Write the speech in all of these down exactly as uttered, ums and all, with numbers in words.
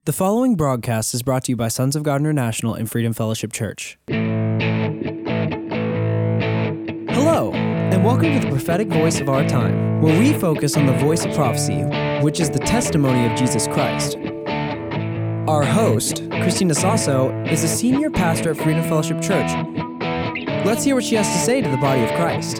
The following broadcast is brought to you by Sons of God International and Freedom Fellowship Church. Hello, and welcome to the prophetic voice of our time, where we focus on the voice of prophecy, which is the testimony of Jesus Christ. Our host, Christina Sasso, is a senior pastor at Freedom Fellowship Church. Let's hear what she has to say to the body of Christ.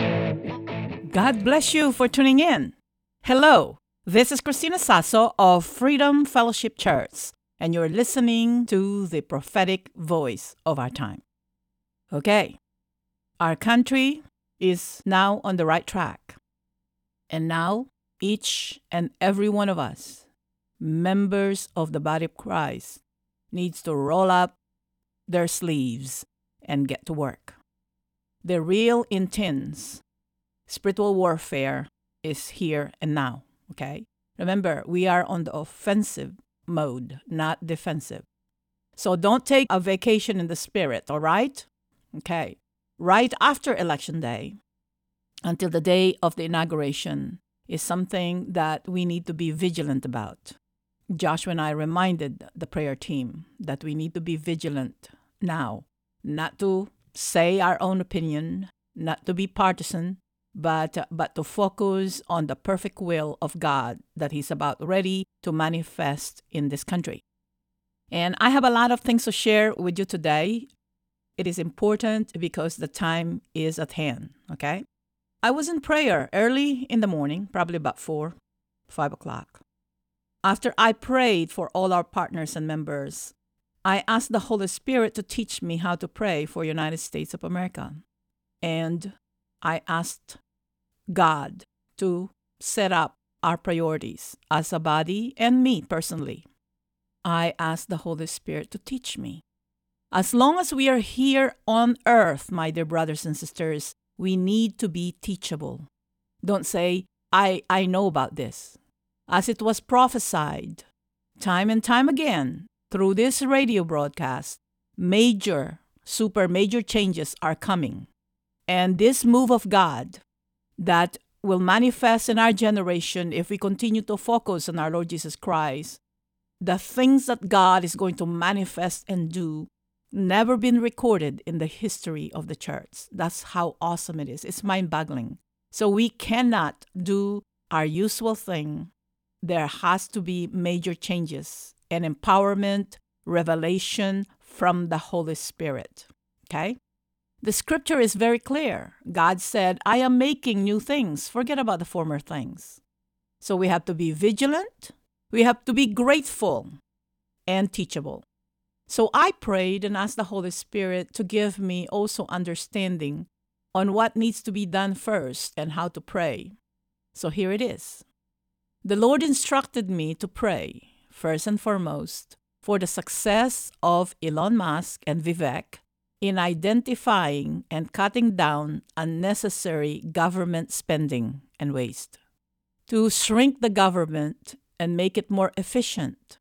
God bless you for tuning in. Hello. This is Christina Sasso of Freedom Fellowship Church, and you're listening to the prophetic voice of our time. Okay, our country is now on the right track. And now, each and every one of us, members of the body of Christ, needs to roll up their sleeves and get to work. The real intense spiritual warfare is here and now. Okay? Remember, we are on the offensive mode, not defensive. So don't take a vacation in the spirit, all right? Okay. Right after Election Day, until the day of the inauguration, is something that we need to be vigilant about. Joshua and I reminded the prayer team that we need to be vigilant now, not to say our own opinion, not to be partisan, but uh, but to focus on the perfect will of God that He's about ready to manifest in this country. And I have a lot of things to share with you today. It is important because the time is at hand, okay? I was in prayer early in the morning, probably about four, five o'clock. After I prayed for all our partners and members, I asked the Holy Spirit to teach me how to pray for United States of America. And I asked God to set up our priorities as a body and me personally. I asked the Holy Spirit to teach me. As long as we are here on earth, my dear brothers and sisters, we need to be teachable. Don't say, I, I know about this. As it was prophesied time and time again through this radio broadcast, major, super major changes are coming. And this move of God that will manifest in our generation if we continue to focus on our Lord Jesus Christ, the things that God is going to manifest and do, never been recorded in the history of the church. That's how awesome it is. It's mind-boggling. So we cannot do our usual thing. There has to be major changes and empowerment, revelation from the Holy Spirit. Okay? The scripture is very clear. God said, I am making new things. Forget about the former things. So we have to be vigilant. We have to be grateful and teachable. So I prayed and asked the Holy Spirit to give me also understanding on what needs to be done first and how to pray. So here it is. The Lord instructed me to pray, first and foremost, for the success of Elon Musk and Vivek in identifying and cutting down unnecessary government spending and waste, to shrink the government and make it more efficient.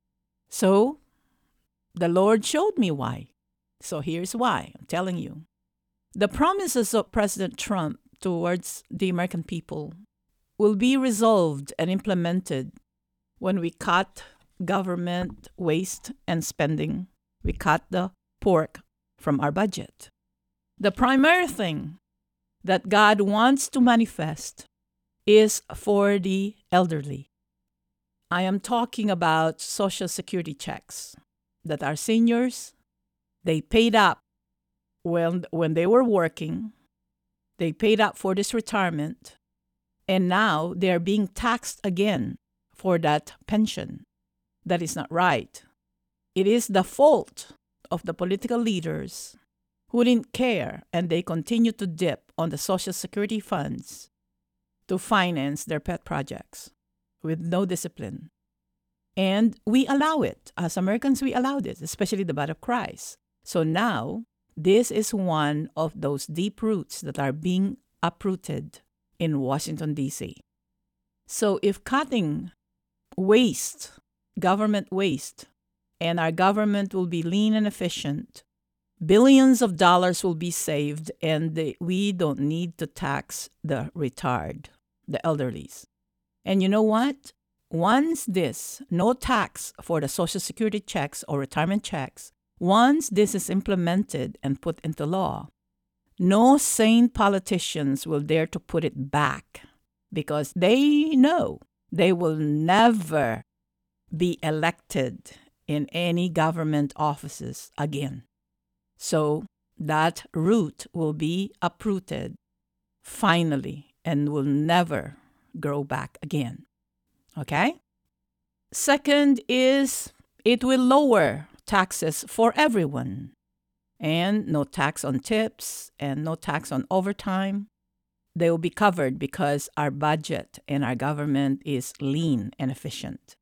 So, the Lord showed me why. So here's why, I'm telling you. The promises of President Trump towards the American people will be resolved and implemented when we cut government waste and spending. We cut the pork from our budget. The primary thing that God wants to manifest is for the elderly. I am talking about Social Security checks that our seniors, they paid up when, when they were working. They paid up for this retirement, and now they're being taxed again for that pension. That is not right. It is the fault of the political leaders who didn't care, and they continue to dip on the Social Security funds to finance their pet projects with no discipline. And we allow it. As Americans, we allowed it, especially the body of Christ. So now, this is one of those deep roots that are being uprooted in Washington, D C. So if cutting waste, government waste, and our government will be lean and efficient, billions of dollars will be saved, and they, we don't need to tax the retired, the elderlies. And you know what? once this, no tax for the Social Security checks or retirement checks, once this is implemented and put into law, no sane politicians will dare to put it back because they know they will never be elected in any government offices again. So that root will be uprooted finally and will never grow back again. Okay? Second is it will lower taxes for everyone. And no tax on tips and no tax on overtime. They will be covered because our budget and our government is lean and efficient.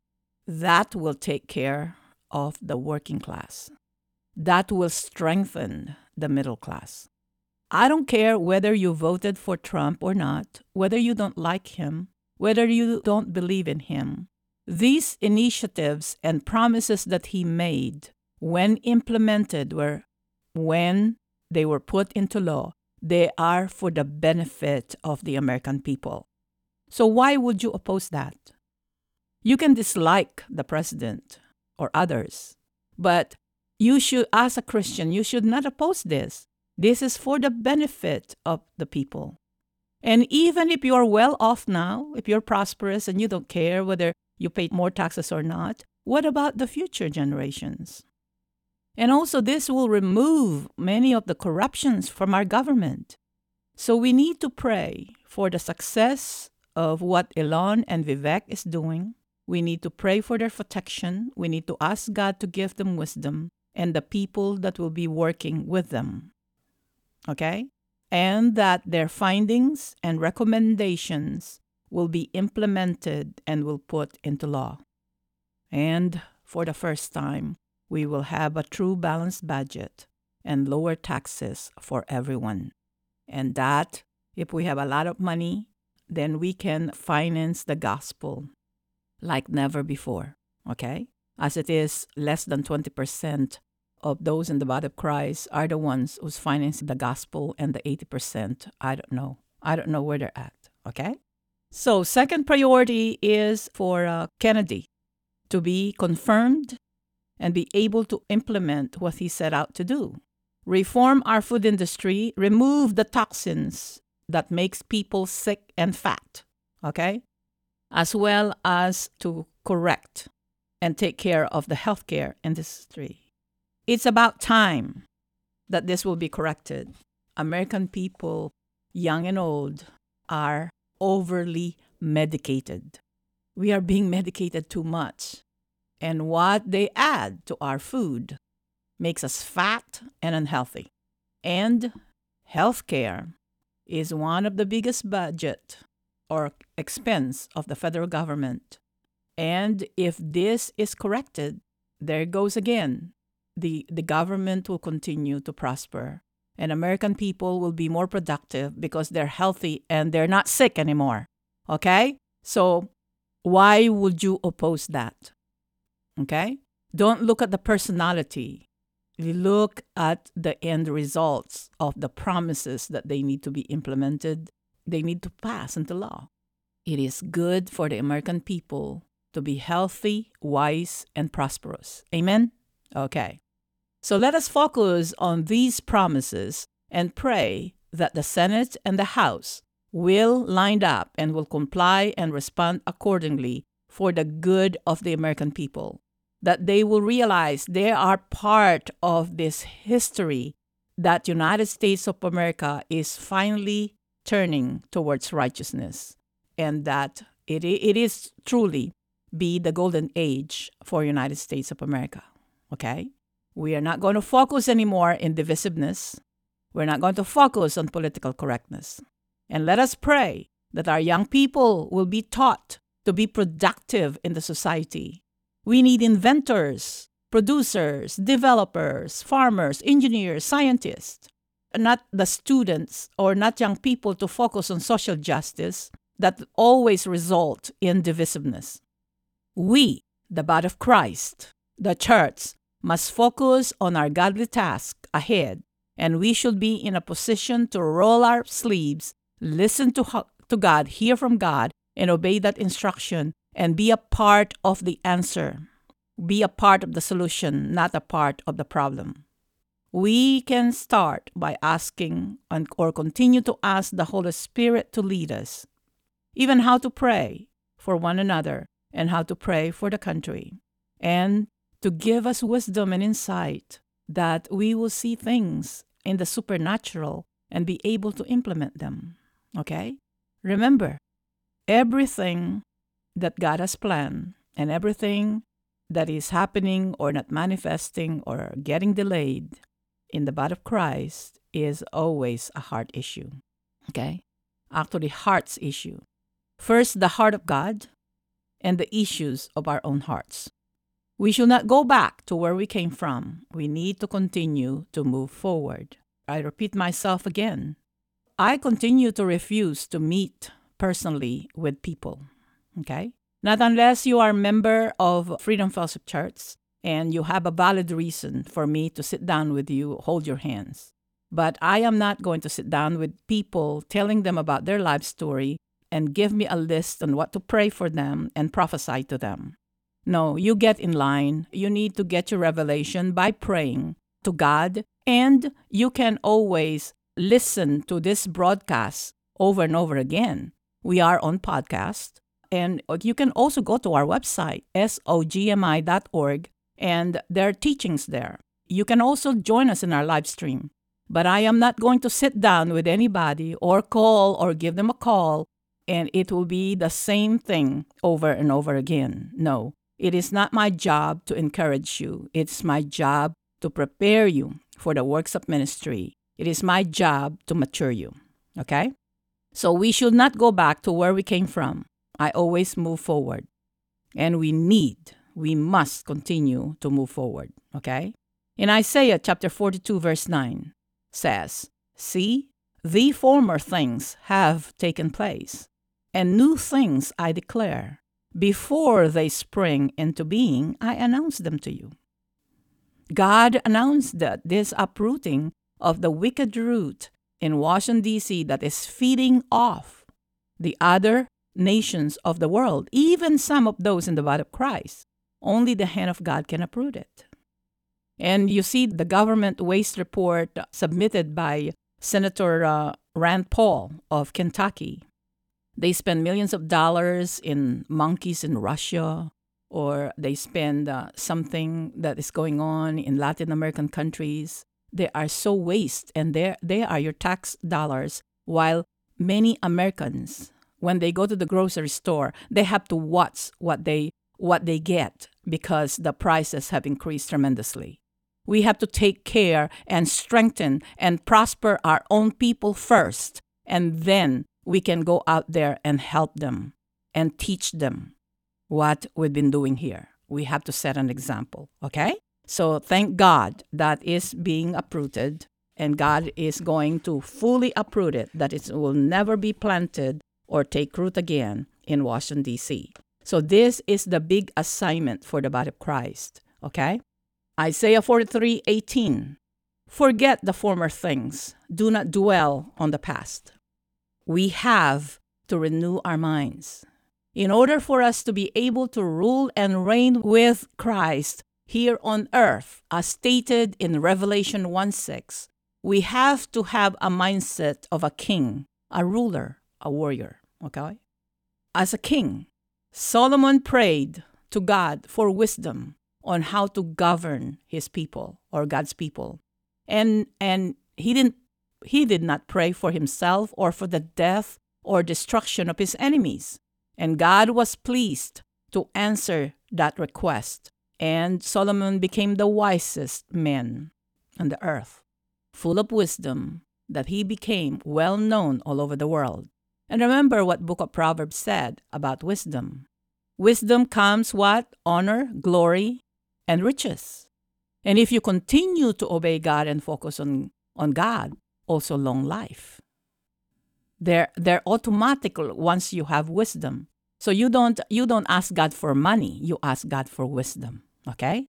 That will take care of the working class. That will strengthen the middle class. I don't care whether you voted for Trump or not, whether you don't like him, whether you don't believe in him. These initiatives and promises that he made when implemented were when they were put into law, they are for the benefit of the American people. So why would you oppose that? You can dislike the president or others, but you should, as a Christian, you should not oppose this. This is for the benefit of the people. And even if you're well off now, if you're prosperous and you don't care whether you pay more taxes or not, what about the future generations? And also, this will remove many of the corruptions from our government. So we need to pray for the success of what Elon and Vivek is doing. We need to pray for their protection. We need to ask God to give them wisdom and the people that will be working with them. Okay? And that their findings and recommendations will be implemented and will put into law. And for the first time, we will have a true balanced budget and lower taxes for everyone. And that, if we have a lot of money, then we can finance the gospel like never before, okay? As it is, less than twenty percent of those in the body of Christ are the ones who's financing the gospel, and the eighty percent, I don't know. I don't know where they're at, okay? So second priority is for uh, Kennedy to be confirmed and be able to implement what he set out to do. Reform our food industry, remove the toxins that makes people sick and fat, okay? As well as to correct and take care of the healthcare industry. It's about time that this will be corrected. American people, young and old, are overly medicated. We are being medicated too much. And what they add to our food makes us fat and unhealthy. And healthcare is one of the biggest budget or expense of the federal government. And if this is corrected, there goes again. The, the government will continue to prosper. And American people will be more productive because they're healthy and they're not sick anymore. Okay? So why would you oppose that? Okay? Don't look at the personality. Look at the end results of the promises that they need to be implemented. They need to pass into law. It is good for the American people to be healthy, wise, and prosperous. Amen? Okay. So let us focus on these promises and pray that the Senate and the House will line up and will comply and respond accordingly for the good of the American people. That they will realize they are part of this history that United States of America is finally turning towards righteousness, and that it, it is truly be the golden age for United States of America. Okay? We are not going to focus anymore in divisiveness. We're not going to focus on political correctness. And let us pray that our young people will be taught to be productive in the society. We need inventors, producers, developers, farmers, engineers, scientists, not the students or not young people to focus on social justice that always result in divisiveness. We, the body of Christ, the church, must focus on our godly task ahead, and we should be in a position to roll our sleeves, listen to, to God, hear from God, and obey that instruction and be a part of the answer. Be a part of the solution, not a part of the problem. We can start by asking and, or continue to ask the Holy Spirit to lead us, even how to pray for one another and how to pray for the country, and to give us wisdom and insight that we will see things in the supernatural and be able to implement them. Okay? Remember, everything that God has planned and everything that is happening or not manifesting or getting delayed in the body of Christ is always a heart issue. Okay? Actually, heart's issue. First, the heart of God and the issues of our own hearts. We should not go back to where we came from. We need to continue to move forward. I repeat myself again. I continue to refuse to meet personally with people. Okay? Not unless you are a member of Freedom Fellowship Church and you have a valid reason for me to sit down with you, hold your hands. But I am not going to sit down with people telling them about their life story and give me a list on what to pray for them and prophesy to them. No, you get in line. You need to get your revelation by praying to God, and you can always listen to this broadcast over and over again. We are on podcast, and you can also go to our website, S O G M I dot org, and there are teachings there. You can also join us in our live stream. But I am not going to sit down with anybody or call or give them a call, and it will be the same thing over and over again. No. It is not my job to encourage you. It's my job to prepare you for the works of ministry. It is my job to mature you. Okay? So we should not go back to where we came from. I always move forward. And we need, we must continue to move forward. Okay? In Isaiah chapter forty-two, verse nine says, "See, the former things have taken place, and new things I declare. Before they spring into being, I announce them to you." God announced that this uprooting of the wicked root in Washington, D C that is feeding off the other nations of the world, even some of those in the body of Christ, only the hand of God can uproot it. And you see the government waste report submitted by Senator uh, Rand Paul of Kentucky. They spend millions of dollars in monkeys in Russia, or they spend uh, something that is going on in Latin American countries. They are so waste, and they they are your tax dollars, while many Americans, when they go to the grocery store, they have to watch what they what they get because the prices have increased tremendously. We have to take care and strengthen and prosper our own people first, and then we can go out there and help them and teach them what we've been doing here. We have to set an example, okay? So thank God that is being uprooted, and God is going to fully uproot it, that it will never be planted or take root again in Washington, D C. So this is the big assignment for the body of Christ, okay? Isaiah forty-three eighteen, "Forget the former things. Do not dwell on the past." We have to renew our minds. In order for us to be able to rule and reign with Christ here on earth, as stated in Revelation one six, we have to have a mindset of a king, a ruler, a warrior, okay? As a king, Solomon prayed to God for wisdom on how to govern his people or God's people. And and he didn't He did not pray for himself or for the death or destruction of his enemies. And God was pleased to answer that request. And Solomon became the wisest man on the earth, full of wisdom, that he became well known all over the world. And remember what Book of Proverbs said about wisdom. Wisdom comes what? Honor, glory, and riches. And if you continue to obey God and focus on, on God, also long life. They're, they're automatically once you have wisdom. So you don't you don't ask God for money, you ask God for wisdom, okay?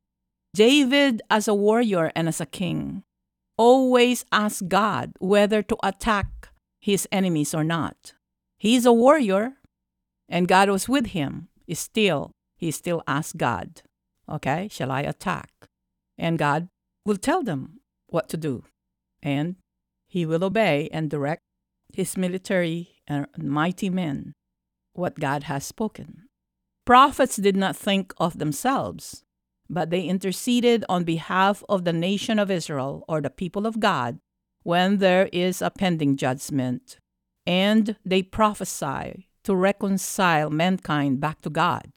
David, as a warrior and as a king, always asked God whether to attack his enemies or not. He's a warrior, and God was with him, still, he still asked God, okay, shall I attack? And God will tell them what to do. And he will obey and direct his military and mighty men what God has spoken. Prophets did not think of themselves, but they interceded on behalf of the nation of Israel or the people of God when there is a pending judgment, and they prophesy to reconcile mankind back to God.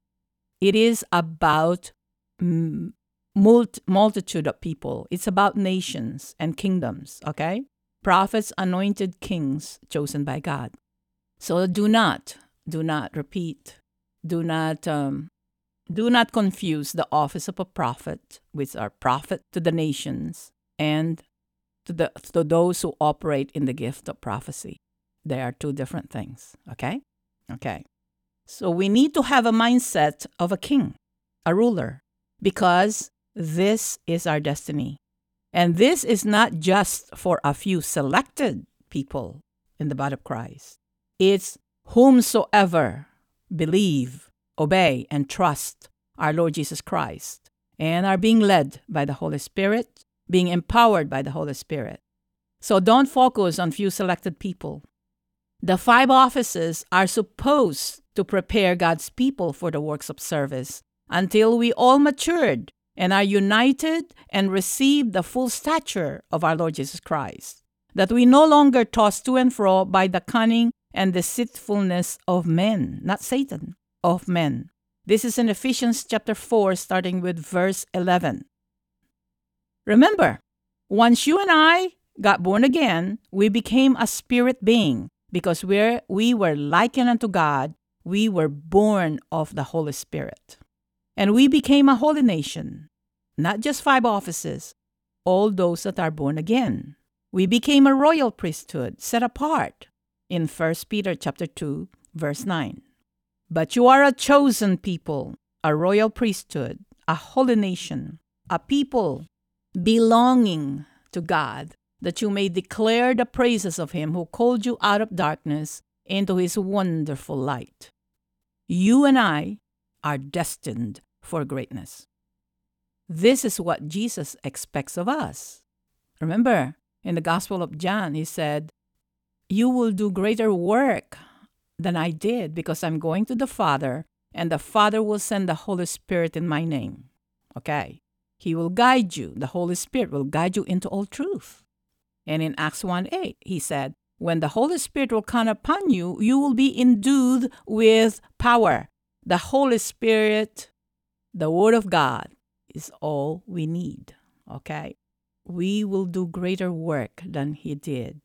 It is about mm, multi- multitude of people. It's about nations and kingdoms, okay? Prophets, anointed kings chosen by God. So do not, do not repeat, do not, um, do not confuse the office of a prophet with our prophet to the nations and to the to those who operate in the gift of prophecy. They are two different things, okay? Okay. So we need to have a mindset of a king, a ruler, because this is our destiny. And this is not just for a few selected people in the body of Christ. It's whomsoever believe, obey, and trust our Lord Jesus Christ and are being led by the Holy Spirit, being empowered by the Holy Spirit. So don't focus on few selected people. The five offices are supposed to prepare God's people for the works of service until we all matured and are united and receive the full stature of our Lord Jesus Christ, that we no longer toss to and fro by the cunning and deceitfulness of men, not Satan, of men. This is in Ephesians chapter four, starting with verse eleven. Remember, once you and I got born again, we became a spirit being because we're, we were likened unto God. We were born of the Holy Spirit. And we became a holy nation, not just five offices, all those that are born again. We became a royal priesthood, set apart in First Peter chapter two, verse nine. But you are a chosen people, a royal priesthood, a holy nation, a people belonging to God, that you may declare the praises of him who called you out of darkness into his wonderful light. You and I are destined for greatness. This is what Jesus expects of us. Remember, in the Gospel of John, he said, you will do greater work than I did because I'm going to the Father, and the Father will send the Holy Spirit in my name. Okay? He will guide you. The Holy Spirit will guide you into all truth. And in Acts one eight, he said, when the Holy Spirit will come upon you, you will be endued with power. The Holy Spirit, the Word of God, is all we need. Okay? We will do greater work than he did.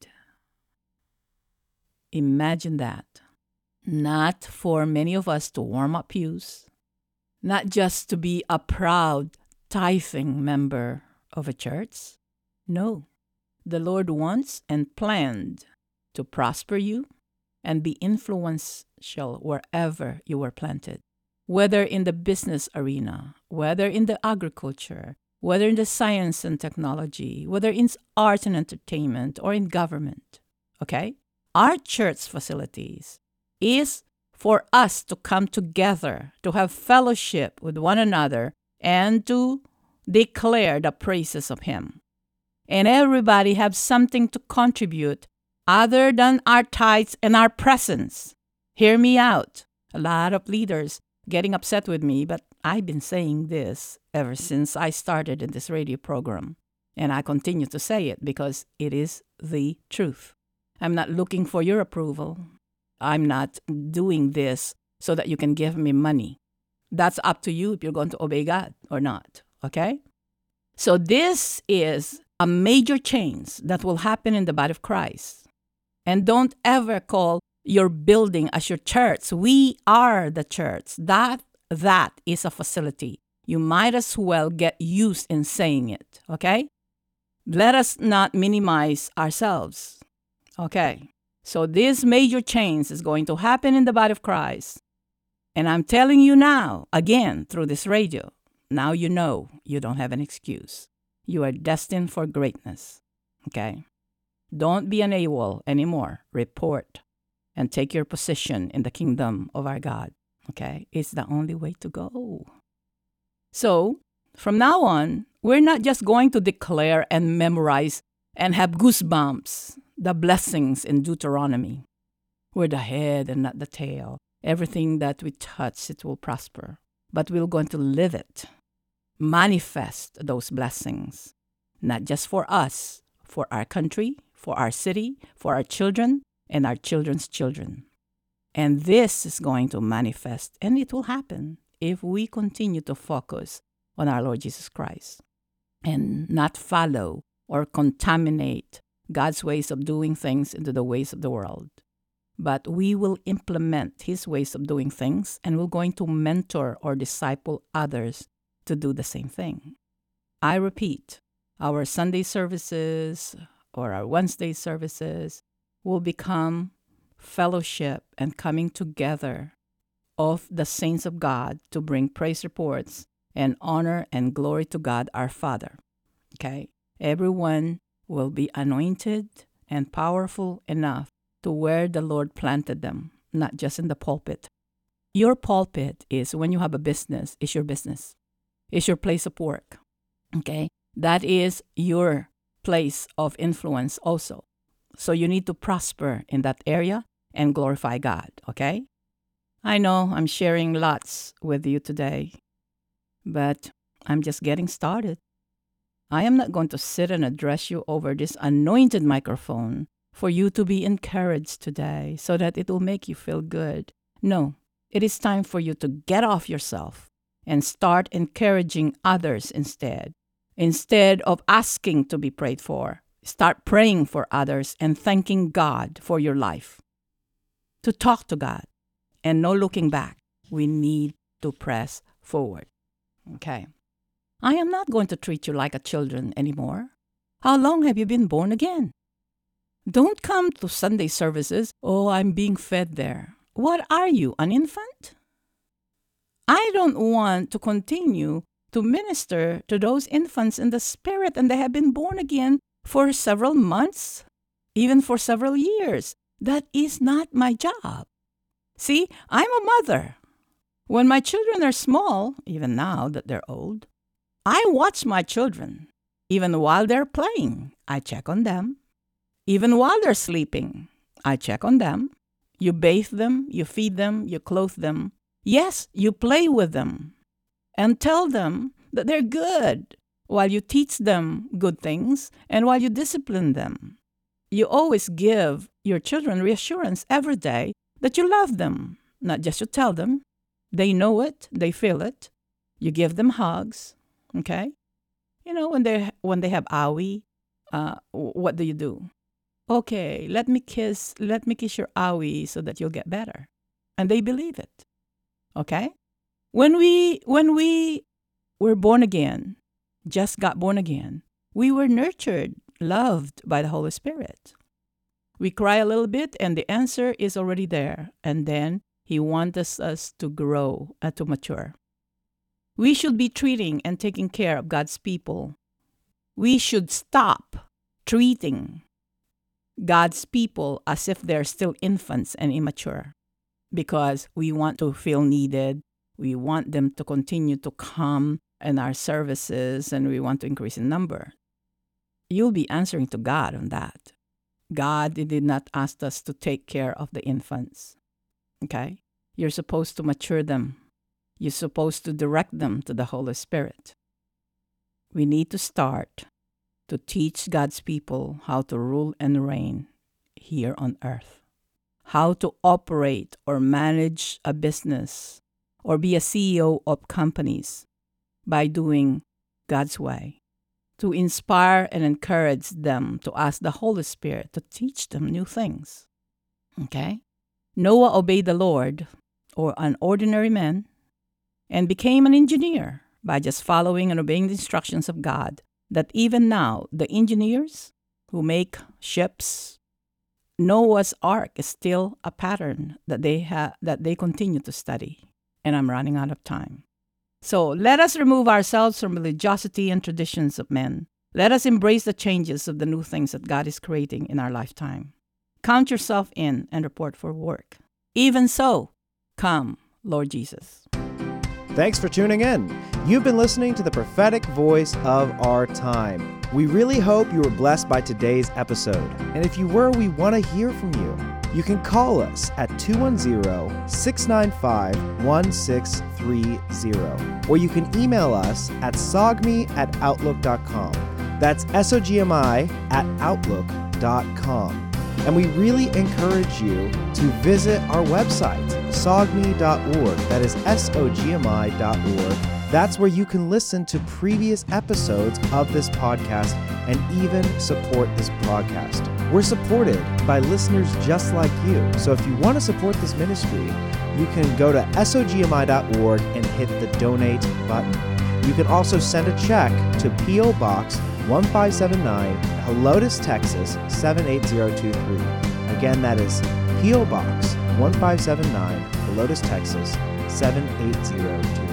Imagine that. Not for many of us to warm up pews, not just to be a proud tithing member of a church. No. The Lord wants and planned to prosper you and be influential wherever you were planted, whether in the business arena, whether in the agriculture, whether in the science and technology, whether in art and entertainment, or in government. Okay? Our church facilities is for us to come together, to have fellowship with one another, and to declare the praises of him. And everybody have something to contribute other than our tithes and our presence. Hear me out. A lot of leaders getting upset with me, but I've been saying this ever since I started in this radio program. And I continue to say it because it is the truth. I'm not looking for your approval. I'm not doing this so that you can give me money. That's up to you if you're going to obey God or not. Okay? So this is a major change that will happen in the body of Christ. And don't ever call your building as your church. We are the church. That, that is a facility. You might as well get used in saying it, okay? Let us not minimize ourselves, okay? So this major change is going to happen in the body of Christ. And I'm telling you now, again, through this radio, now you know you don't have an excuse. You are destined for greatness, okay? Don't be an AWOL anymore. Report. and take your position in the kingdom of our God. Okay? It's the only way to go. So, from now on, we're not just going to declare and memorize and have goosebumps the blessings in Deuteronomy. We're the head and not the tail. Everything that we touch, it will prosper. But we're going to live it, manifest those blessings, not just for us, for our country, for our city, for our children, and our children's children. And this is going to manifest, and it will happen if we continue to focus on our Lord Jesus Christ and not follow or contaminate God's ways of doing things into the ways of the world. But we will implement His ways of doing things, and we're going to mentor or disciple others to do the same thing. I repeat, our Sunday services or our Wednesday services will become fellowship and coming together of the saints of God to bring praise reports and honor and glory to God our Father. Okay? Everyone will be anointed and powerful enough to where the Lord planted them, not just in the pulpit. Your pulpit is, when you have a business, is your business. It's your place of work. Okay? That is your place of influence also. So you need to prosper in that area and glorify God. Okay? I know I'm sharing lots with you today, but I'm just getting started. I am not going to sit and address you over this anointed microphone for you to be encouraged today so that it will make you feel good. No, it is time for you to get off yourself and start encouraging others instead. Instead of asking to be prayed for, start praying for others and thanking God for your life. To talk to God and no looking back. We need to press forward. Okay. I am not going to treat you like a children anymore. How long have you been born again? Don't come to Sunday services, oh, I'm being fed there. What are you, an infant? I don't want to continue to minister to those infants in the Spirit, and they have been born again for several months, even for several years. That is not my job. See, I'm a mother. When my children are small, even now that they're old, I watch my children. Even while they're playing, I check on them. Even while they're sleeping, I check on them. You bathe them, you feed them, you clothe them. Yes, you play with them and tell them that they're good while you teach them good things and while you discipline them. You always give your children reassurance every day that you love them, not just to tell them. They know it, they feel it. You give them hugs, okay? You know, when they when they have owie, uh, what do you do? Okay, let me kiss, let me kiss your owie so that you'll get better. And they believe it. Okay? When we when we were born again, just got born again, we were nurtured, loved by the Holy Spirit. We cry a little bit and the answer is already there. And then He wants us to grow and to mature. We should be treating and taking care of God's people. We should stop treating God's people as if they're still infants and immature because we want to feel needed. We want them to continue to come in our services and we want to increase in number. You'll be answering to God on that. God did not ask us to take care of the infants. Okay? You're supposed to mature them. You're supposed to direct them to the Holy Spirit. We need to start to teach God's people how to rule and reign here on earth, how to operate or manage a business or be a C E O of companies by doing God's way, to inspire and encourage them to ask the Holy Spirit to teach them new things. Okay? Noah obeyed the Lord, or an ordinary man, and became an engineer by just following and obeying the instructions of God. That even now, the engineers who make ships, Noah's Ark is still a pattern that they ha- that they continue to study. And I'm running out of time. So let us remove ourselves from religiosity and traditions of men. Let us embrace the changes of the new things that God is creating in our lifetime. count yourself in and report for work. Even so, come, Lord Jesus. Thanks for tuning in. You've been listening to the prophetic voice of our time. We really hope you were blessed by today's episode. And if you were, we want to hear from you. You can call us at two one zero, six nine five, one six three zero. Or you can email us at sogmi at outlook dot com. That's S O G M I at outlook dot com. And we really encourage you to visit our website, sogmi dot org. That is S O G M I dot org. That's where you can listen to previous episodes of this podcast and even support this broadcast. We're supported by listeners just like you. So if you want to support this ministry, you can go to S O G M I dot org and hit the donate button. You can also send a check to P O Box one five seven nine, Helotes, Texas seven eight zero two three. Again, that is P O Box one five seven nine, Helotes, Texas seven eight zero two three.